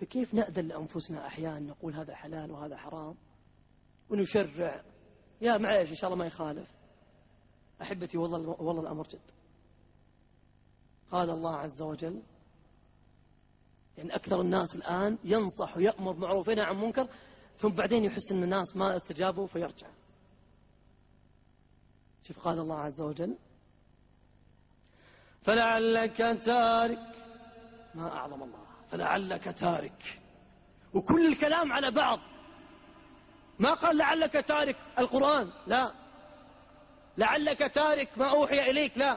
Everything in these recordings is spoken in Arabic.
فكيف نأذن لأنفسنا أحيانا نقول هذا حلال وهذا حرام ونشرع؟ يا معليش إن شاء الله ما يخالف. أحبتي والله الأمر جد. قال الله عز وجل يعني أكثر الناس الآن ينصح ويأمر معروف وينهى عن منكر، ثم بعدين يحس أن الناس ما استجابوا فيرجع. شوف قال الله عز وجل فلعلك تارك، ما أعظم الله، فلعلك تارك، وكل الكلام على بعض، ما قال لعلك تارك القرآن، لا، لعلك تارك ما أوحي إليك، لا،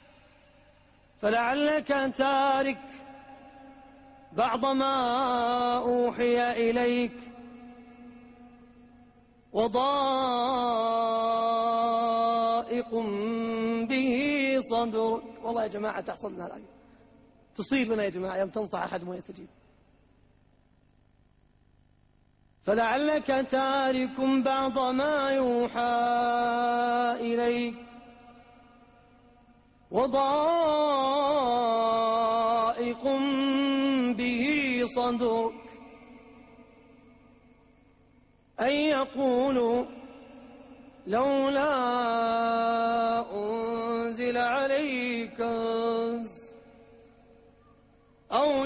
فلعلك تارك بعض ما أوحي إليك وضائق به صدرك. والله يا جماعة تحصل لنا الآية، تصير لنا يا جماعة يوم تنصح أحد ما يستجيب. فلعلك تارك بعض ما يوحى إليك وضائق به صدرك أن يقولوا لولا أنزل عليك كنز أو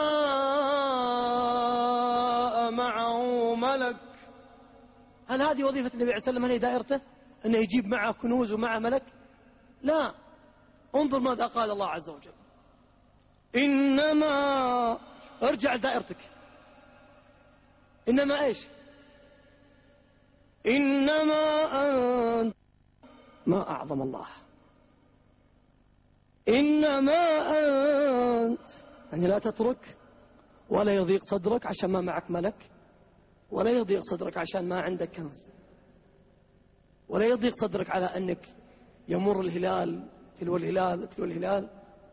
جاء معه ملك. هل هذه وظيفة النبي عليه الصلاة والسلام؟ هل هي دائرته أنه يجيب معه كنوز ومعه ملك؟ لا، انظر ماذا قال الله عز وجل. إنما، ارجع لدائرتك، إنما إيش؟ إنما أنت، ما أعظم الله، إنما أنت، يعني لا تترك ولا يضيق صدرك عشان ما معك ملك، ولا يضيق صدرك عشان ما عندك كنز، ولا يضيق صدرك على أنك يمر الهلال تلو الهلال تلو الهلال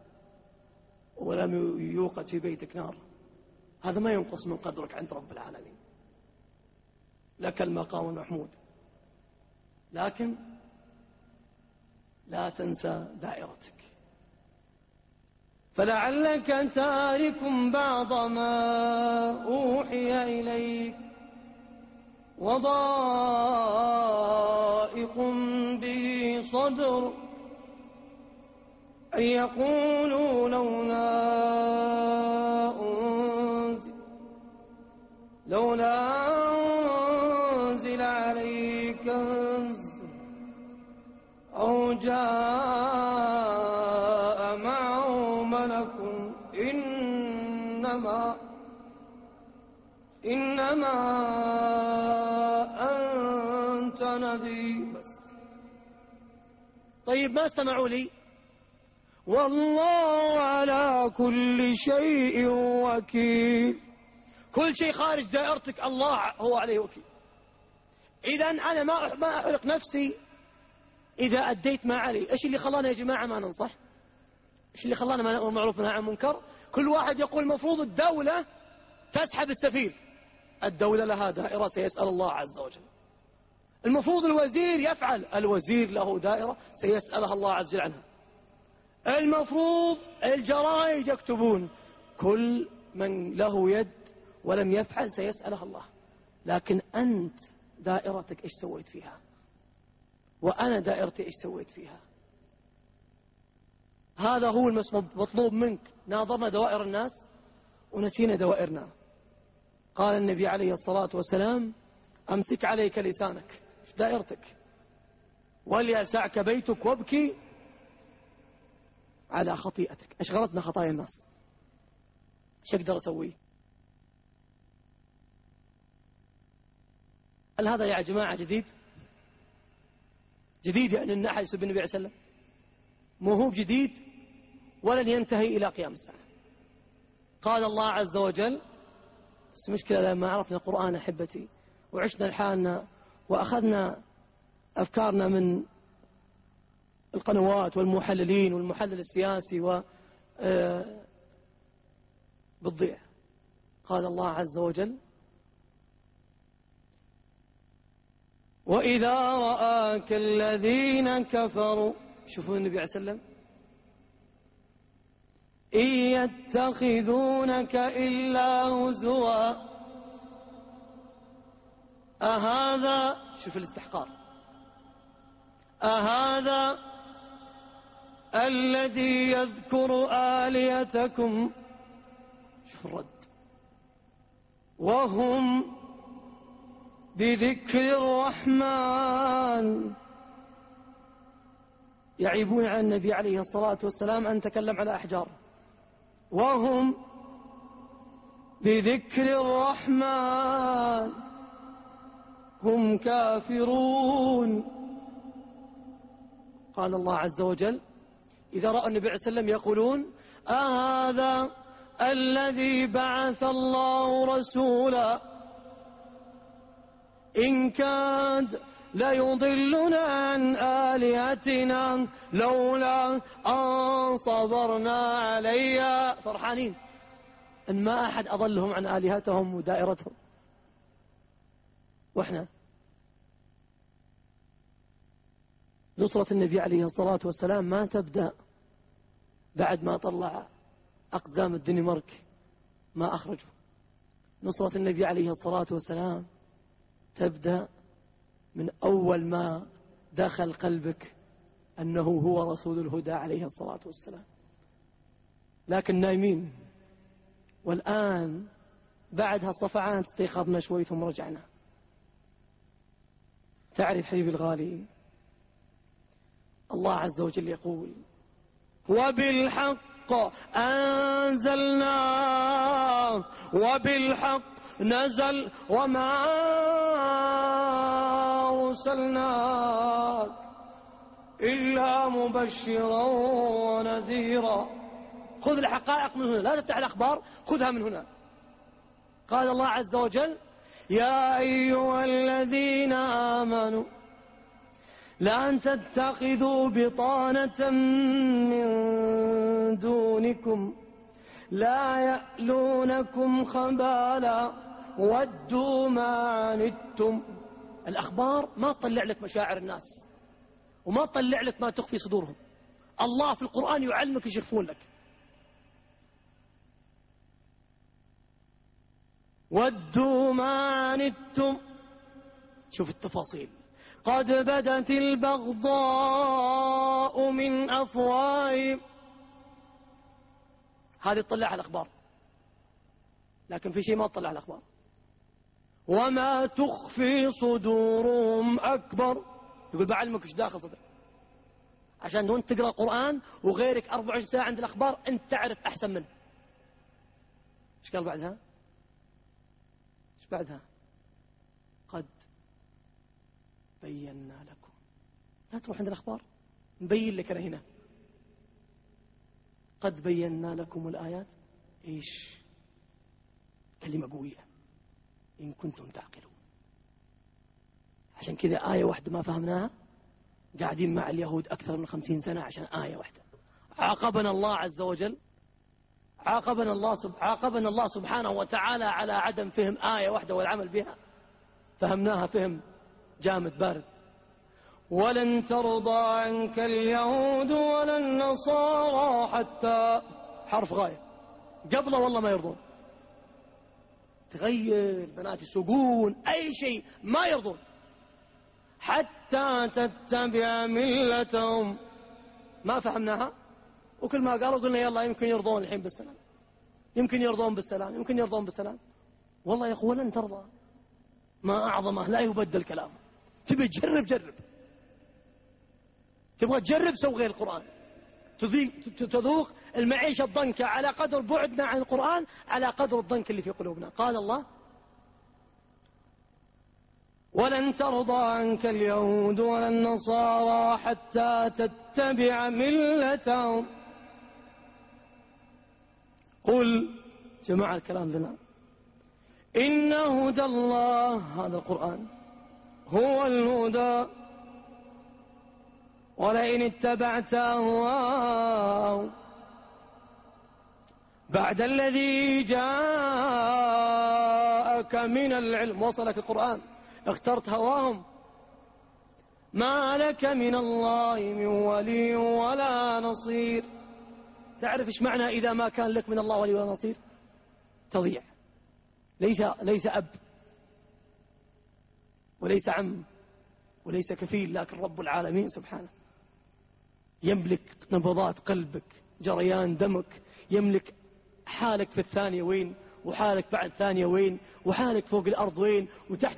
ولم يوقد في بيتك نار. هذا ما ينقص من قدرك عند رب العالمين، لك المقام المحمود، لكن لا تنسى دائرتك. فلعلك تارك بعض ما أوحي إليك وضائق به صدر أن يقولوا لولا أنزل عليك كنز أو جاء معه ملك إنما أنت نذير. بس طيب ما استمعوا لي. والله على كل شيء وكيل، كل شيء خارج دائرتك الله هو عليه وكيل. إذن أنا ما أحرق نفسي إذا أديت ما علي. إيش اللي خلانا يا جماعة ما ننصح؟ إيش اللي خلانا ما نأمر معروف ونهى عن منكر؟ كل واحد يقول المفروض الدولة تسحب السفير، الدولة لها دائرة سيسأل الله عز وجل. المفروض الوزير يفعل، الوزير له دائرة سيسألها الله عز وجل عنها. المفروض الجرائد يكتبون، كل من له يد ولم يفعل سيسألها الله. لكن أنت دائرتك إيش سويت فيها؟ وأنا دائرتي إيش سويت فيها؟ هذا هو المطلوب منك. ناظرنا دوائر الناس ونسينا دوائرنا. قال النبي عليه الصلاة والسلام أمسك عليك لسانك، في دائرتك، وليسعك بيتك وابكي على خطيئتك. ايش غلطنا خطايا الناس؟ ايش اقدر اسويه؟ هل هذا يا جماعة جديد يعني ان احد يسب النبي عليه الصلاة والسلام؟ مو هو جديد ولن ينتهي الى قيام الساعة. قال الله عز وجل، بس مشكلة لما عرفنا القرآن احبتي وعشنا لحالنا واخذنا افكارنا من القنوات والمحللين والمحلل السياسي بالضيع. قال الله عز وجل وإذا رآك الذين كفروا، شوفوا النبي عليه السلام، إن يتخذونك إلا هزوا أهذا، شوف الاستحقار، أهذا الذي يذكر آلهتكم، شوف الرد، وهم بذكر الرحمن يعيبون على النبي عليه الصلاة والسلام أن تكلم على أحجار، وهم بذكر الرحمن هم كافرون. قال الله عز وجل إذا رأى النبي عليه وسلم يقولون أهذا الذي بعث الله رسولا إن كاد ليضلنا عن آلهتنا لولا أن صبرنا عليها، فرحانين أن ما أحد أضلهم عن آلهتهم ودائرتهم. وإحنا نصرة النبي عليه الصلاة والسلام ما تبدأ بعد ما طلع أقزام الدنمارك ما أخرجوا. نصرة النبي عليه الصلاة والسلام تبدأ من أول ما دخل قلبك أنه هو رسول الهدى عليه الصلاة والسلام، لكن نايمين. والآن بعد هالصفعات استيقظنا شوي ثم رجعنا. تعرف حبيبي الغالي، الله عز وجل يقول وبالحق أنزلناه وبالحق نزل وما أرسلناك إلا مبشرا ونذيرا. خذ الحقائق من هنا، لا تتبع الأخبار، خذها من هنا. قال الله عز وجل يا أيها الذين آمنوا لا تتخذوا بطانة من دونكم لا يألونكم خبالا ودوا ما عنتم. الأخبار ما تطلع لك مشاعر الناس وما تطلع لك ما تخفي صدورهم. الله في القرآن يعلمك ايش يخفون لك. ودوا ما عنتم، شوف التفاصيل، قد بدت البغضاء من أفواههم. هذه تطلع على الأخبار، لكن في شيء ما تطلع على الأخبار. وما تخفي صدورهم أكبر. يقول بعلمك ايش داخل صدرك، عشان وانت تقرأ القرآن وغيرك 24 ساعة عند الأخبار انت تعرف أحسن منه. ايش قال بعدها؟ ايش بعدها؟ قد بينا لكم. لا تروح عند الأخبار، نبين لك أنا هنا. قد بينا لكم الآيات. إيش؟ كلمة قوية إن كنتم تعقلون. عشان كذا آية واحدة ما فهمناها قاعدين مع اليهود أكثر من 50 سنة عشان آية واحدة. عاقبنا الله عز وجل، عاقبنا الله سبحانه وتعالى على عدم فهم آية واحدة والعمل بها. فهمناها فهم جامد بارد. ولن ترضى عنك اليهود ولا النصارى حتى، حرف غاية قبله والله ما يرضون. تغير بنات يسوقون أي شيء ما يرضون حتى تتبع ملتهم. ما فهمناها وكل ما قالوا قلنا يلا يمكن يرضون الحين بالسلام، يمكن يرضون بالسلام، يمكن يرضون بالسلام. والله يا أخوة لن ترضى. ما أعظمه لا يبدل كلامه. تبي تجرب جرب، تبغى تجرب سو غير القرآن. تذوق المعيشة الضنكة على قدر بعدنا عن القرآن، على قدر الضنك اللي في قلوبنا. قال الله ولن ترضى عنك اليهود ولا النصارى حتى تتبع ملتهم. قل جماعة الكلام لنا إن هدى الله، هذا القرآن، هو الهدى ولئن اتبعت أهواءهم بعد الذي جاءك من العلم. وصلك القرآن اخترت هواهم، ما لك من الله من ولي ولا نصير. تعرف إيش معنى إذا ما كان لك من الله ولي ولا نصير؟ تضيع. ليس أب وليس عم وليس كفيل، لكن رب العالمين سبحانه يملك نبضات قلبك، جريان دمك، يملك حالك في الثانية وين، وحالك بعد ثانية وين، وحالك فوق الأرض وين، وتحت